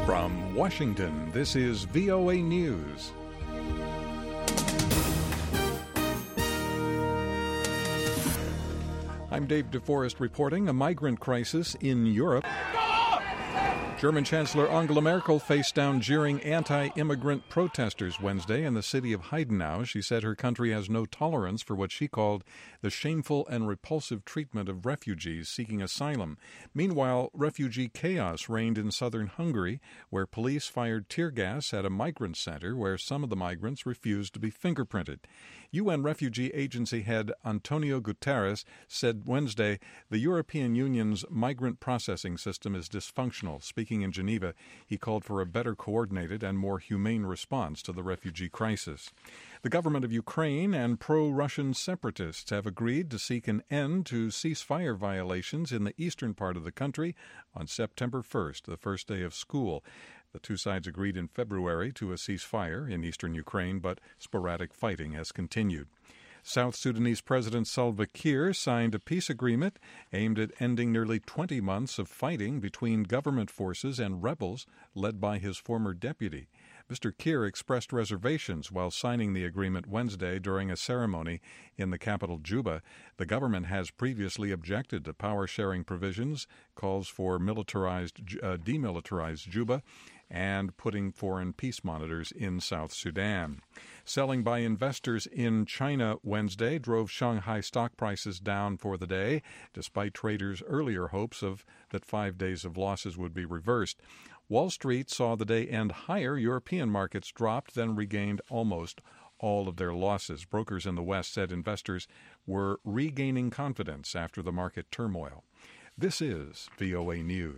From Washington, this is VOA News. I'm Dave DeForest reporting a migrant crisis in Europe. German Chancellor Angela Merkel faced down jeering anti-immigrant protesters Wednesday in the city of Heidenau. She said her country has no tolerance for what she called the shameful and repulsive treatment of refugees seeking asylum. Meanwhile, refugee chaos reigned in southern Hungary, where police fired tear gas at a migrant center where some of the migrants refused to be fingerprinted. UN Refugee Agency head Antonio Guterres said Wednesday the European Union's migrant processing system is dysfunctional. Speaking in Geneva, he called for a better coordinated and more humane response to the refugee crisis. The government of Ukraine and pro-Russian separatists have agreed to seek an end to ceasefire violations in the eastern part of the country on September 1st, the first day of school. The two sides agreed in February to a ceasefire in eastern Ukraine, but sporadic fighting has continued. South Sudanese President Salva Kiir signed a peace agreement aimed at ending nearly 20 months of fighting between government forces and rebels led by his former deputy. Mr. Kiir expressed reservations while signing the agreement Wednesday during a ceremony in the capital, Juba. The government has previously objected to power-sharing provisions, calls for demilitarized Juba, and putting foreign peace monitors in South Sudan. Selling by investors in China Wednesday drove Shanghai stock prices down for the day, despite traders' earlier hopes that 5 days of losses would be reversed. Wall Street saw the day end higher. European markets dropped, then regained almost all of their losses. Brokers in the West said investors were regaining confidence after the market turmoil. This is VOA News.